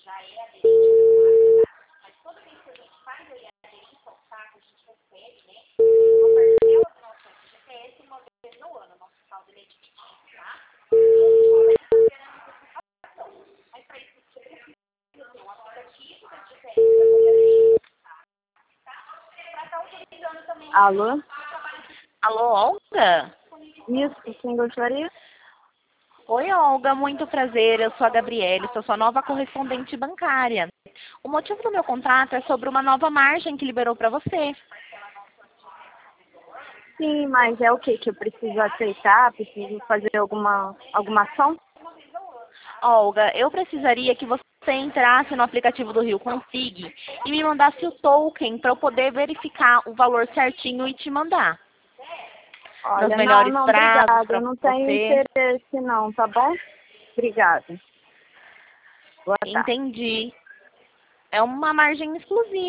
Alô? Alô, Olga? Isso, sim, gostaria? Oi, Olga, muito prazer. Eu sou a Gabriele, sou sua nova correspondente bancária. O motivo do meu contato é sobre uma nova margem que liberou para você. Sim, mas é o que eu preciso aceitar? Preciso fazer alguma ação? Olga, eu precisaria que você entrasse no aplicativo do Rio Config e me mandasse o token para eu poder verificar o valor certinho e te mandar. Nos Olha, melhores não, prazos obrigada. para Eu não tenho você. interesse não, tá bom? Obrigada. Boa tarde. Entendi. É uma margem exclusiva.